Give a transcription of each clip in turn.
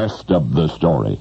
rest of the story.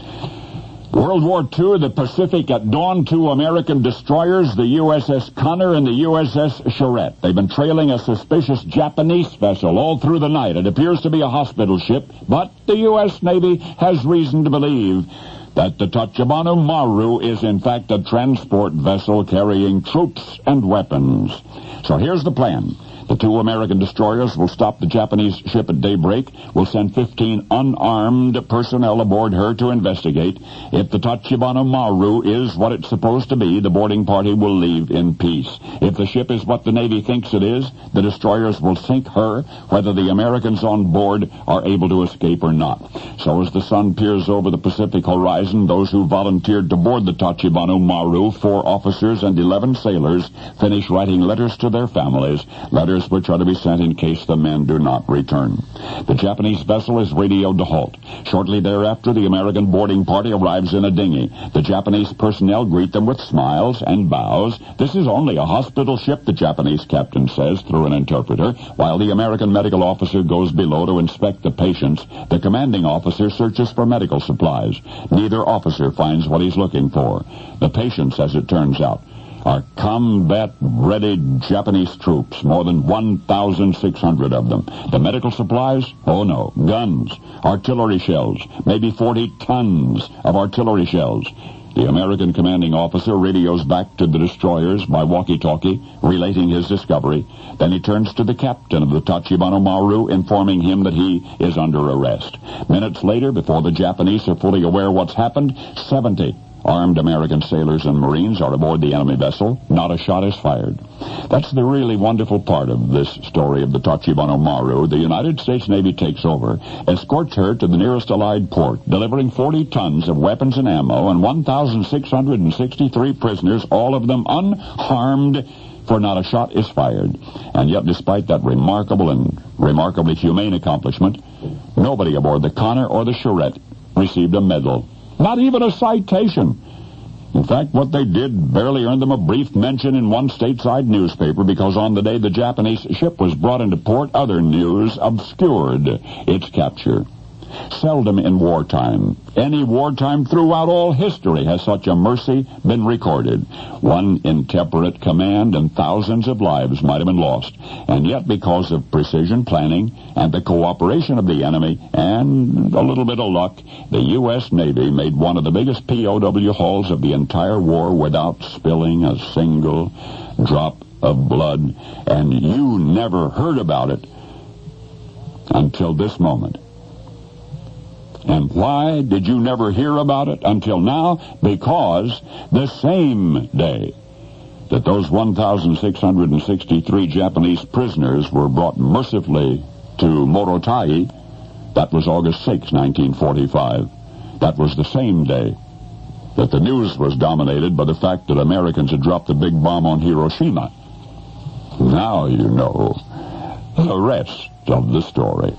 World War II, the Pacific at dawn, 2 American destroyers, the USS Connor and the USS Charette. They've been trailing a suspicious Japanese vessel all through the night. It appears to be a hospital ship, but the U.S. Navy has reason to believe that the Tachibana Maru is in fact a transport vessel carrying troops and weapons. So here's the plan. The 2 American destroyers will stop the Japanese ship at daybreak, will send 15 unarmed personnel aboard her to investigate. If the Tachibana Maru is what it's supposed to be, the boarding party will leave in peace. If the ship is what the Navy thinks it is, the destroyers will sink her, whether the Americans on board are able to escape or not. So as the sun peers over the Pacific horizon, those who volunteered to board the Tachibana Maru, 4 officers and 11 sailors, finish writing letters to their families, letters which are to be sent in case the men do not return. The Japanese vessel is radioed to halt. Shortly thereafter, the American boarding party arrives in a dinghy. The Japanese personnel greet them with smiles and bows. This is only a hospital ship, the Japanese captain says through an interpreter. While the American medical officer goes below to inspect the patients, the commanding officer searches for medical supplies. Neither officer finds what he's looking for. The patients, as it turns out, are combat-ready Japanese troops, more than 1,600 of them. The medical supplies? Oh, no. Guns, artillery shells, maybe 40 tons of artillery shells. The American commanding officer radios back to the destroyers by walkie-talkie, relating his discovery. Then he turns to the captain of the Tachibana Maru, informing him that he is under arrest. Minutes later, before the Japanese are fully aware what's happened, 70 armed American sailors and Marines are aboard the enemy vessel. Not a shot is fired. That's the really wonderful part of this story of the Tachibana Maru. The United States Navy takes over, escorts her to the nearest Allied port, delivering 40 tons of weapons and ammo and 1,663 prisoners, all of them unharmed, for not a shot is fired. And yet, despite that remarkable and remarkably humane accomplishment, nobody aboard the Connor or the Charette received a medal. Not even a citation. In fact, what they did barely earned them a brief mention in one stateside newspaper, because on the day the Japanese ship was brought into port, other news obscured its capture. Seldom in wartime, any wartime throughout all history, has such a mercy been recorded. One intemperate command and thousands of lives might have been lost. And yet, because of precision planning and the cooperation of the enemy and a little bit of luck, the U.S. Navy made one of the biggest POW hauls of the entire war without spilling a single drop of blood. And you never heard about it until this moment. And why did you never hear about it until now? Because the same day that those 1,663 Japanese prisoners were brought mercifully to Morotai, that was August 6, 1945. That was the same day that the news was dominated by the fact that Americans had dropped the big bomb on Hiroshima. Now you know the rest of the story.